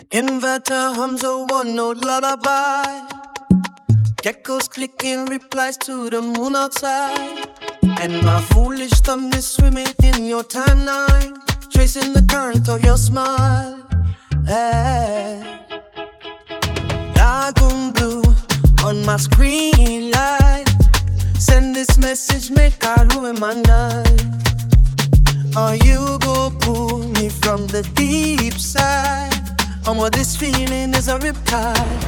Inverter hums a one-note lullaby. Geckos clicking replies to the moon outside. And my foolish thumb is swimming in your timeline, tracing the current of your smile. Hey. Lagoon blue on my screen light. Send this message, make I ruin my night. Or you go pull me from the deep side. What this feeling is a riptide.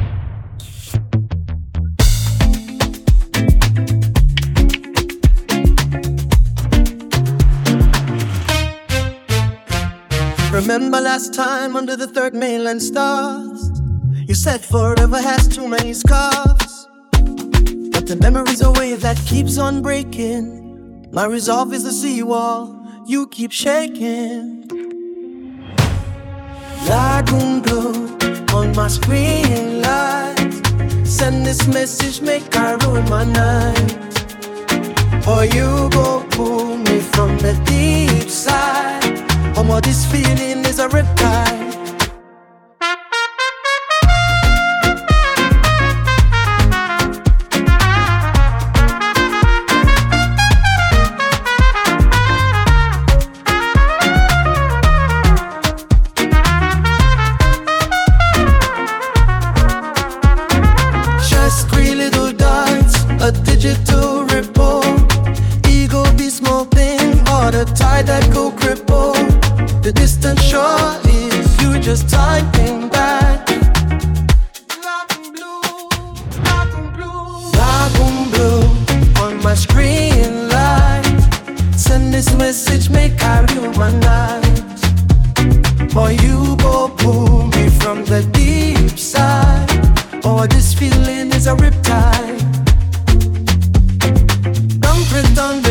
Remember last time under the third mainland stars, you said forever has too many scars, but the memory's a wave that keeps on breaking. My resolve is the seawall you keep shaking. Lagoon blue on my screen light. Send this message, make I ruin my night. Or you go pull me from the deep side. What this feeling is a riptide. A digital ripple, ego be smoking, or the tide that go cripple. The distant shore is you just typing back. Lagoon blue on my screen light. Send this message, make I ruin my night. Or you go pull me from the deep side. Or this feeling is a riptide. Don't pretend